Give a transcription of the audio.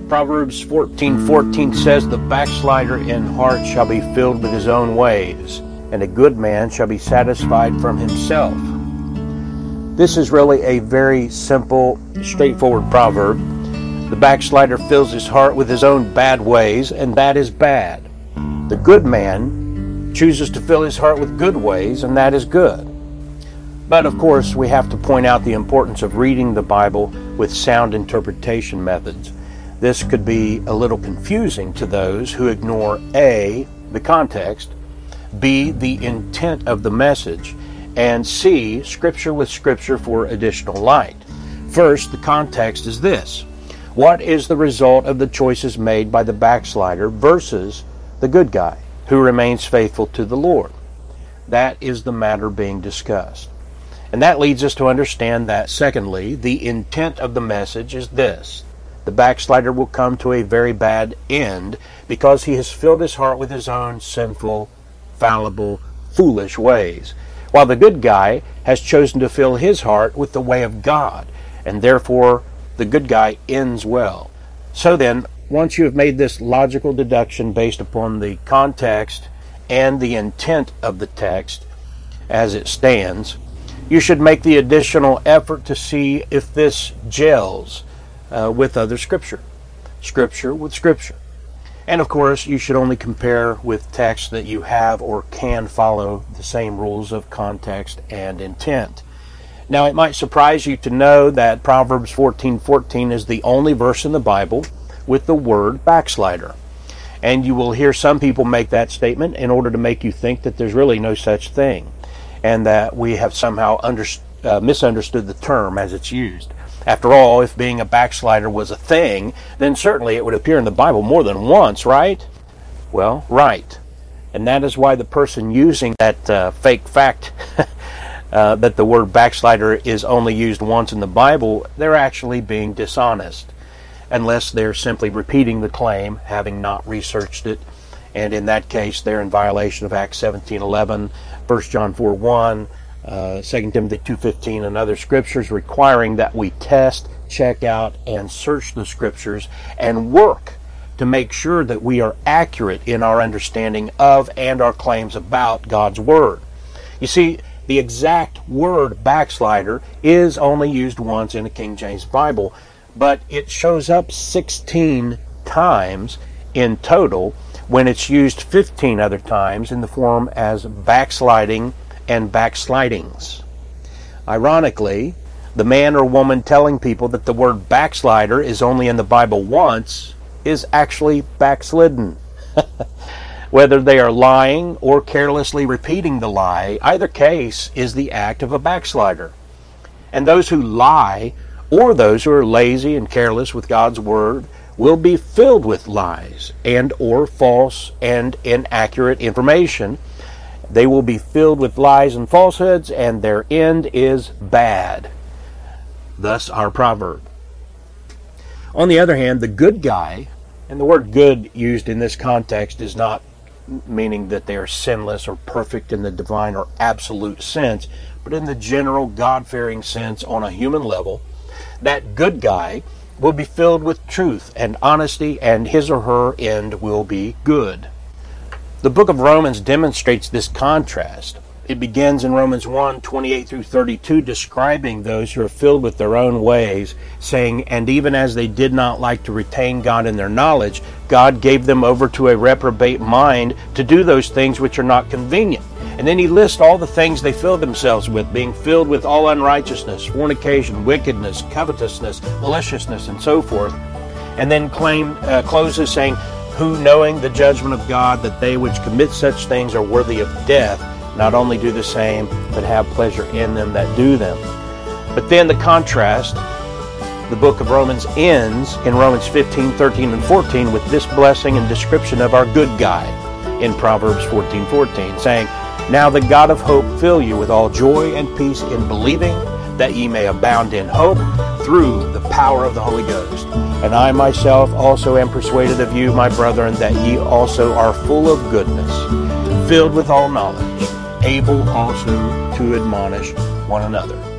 Proverbs 14:14 says, "The backslider in heart shall be filled with his own ways, and a good man shall be satisfied from himself." This is really a very simple, straightforward proverb. The backslider fills his heart with his own bad ways, and that is bad. The good man chooses to fill his heart with good ways, and that is good. But of course, we have to point out the importance of reading the Bible with sound interpretation methods. This could be a little confusing to those who ignore A, the context, B, the intent of the message, and C, Scripture with Scripture for additional light. First, the context is this. What is the result of the choices made by the backslider versus the good guy who remains faithful to the Lord? That is the matter being discussed. And that leads us to understand that, secondly, the intent of the message is this. The backslider will come to a very bad end because he has filled his heart with his own sinful, fallible, foolish ways, while the good guy has chosen to fill his heart with the way of God, and therefore the good guy ends well. So then, once you have made this logical deduction based upon the context and the intent of the text as it stands, you should make the additional effort to see if this gels with other Scripture. Scripture with Scripture. And of course, you should only compare with texts that you have or can follow the same rules of context and intent. Now, it might surprise you to know that Proverbs 14:14 is the only verse in the Bible with the word backslider. And you will hear some people make that statement in order to make you think that there's really no such thing, and that we have somehow misunderstood the term as it's used. After all, if being a backslider was a thing, then certainly it would appear in the Bible more than once, right? Well, right. And that is why the person using that fake fact that the word backslider is only used once in the Bible, they're actually being dishonest, unless they're simply repeating the claim, having not researched it. And in that case, they're in violation of Acts 17:11, 1 John 4:1, 2 Timothy 2:15, and other scriptures requiring that we test, check out, and search the scriptures and work to make sure that we are accurate in our understanding of and our claims about God's Word. You see, the exact word backslider is only used once in the King James Bible, but it shows up 16 times in total when it's used 15 other times in the form as backsliding and backslidings. Ironically, the man or woman telling people that the word backslider is only in the Bible once is actually backslidden. Whether they are lying or carelessly repeating the lie, either case is the act of a backslider. And those who lie, or those who are lazy and careless with God's Word, will be filled with lies and or false and inaccurate information. They will be filled with lies and falsehoods, and their end is bad. Thus our proverb. On the other hand, the good guy, and the word good used in this context is not meaning that they are sinless or perfect in the divine or absolute sense, but in the general God-fearing sense on a human level, that good guy will be filled with truth and honesty, and his or her end will be good. The book of Romans demonstrates this contrast. It begins in Romans 1:28 through 32, describing those who are filled with their own ways, saying, "And even as they did not like to retain God in their knowledge, God gave them over to a reprobate mind to do those things which are not convenient." And then he lists all the things they fill themselves with, being filled with all unrighteousness, fornication, wickedness, covetousness, maliciousness, and so forth. And then closes saying, "Who, knowing the judgment of God, that they which commit such things are worthy of death, not only do the same, but have pleasure in them that do them." But then the contrast, the book of Romans ends in Romans 15, 13, and 14 with this blessing and description of our good guy in Proverbs 14:14, saying, "Now the God of hope fill you with all joy and peace in believing, that ye may abound in hope through the power of the Holy Ghost. And I myself also am persuaded of you, my brethren, that ye also are full of goodness, filled with all knowledge, able also to admonish one another."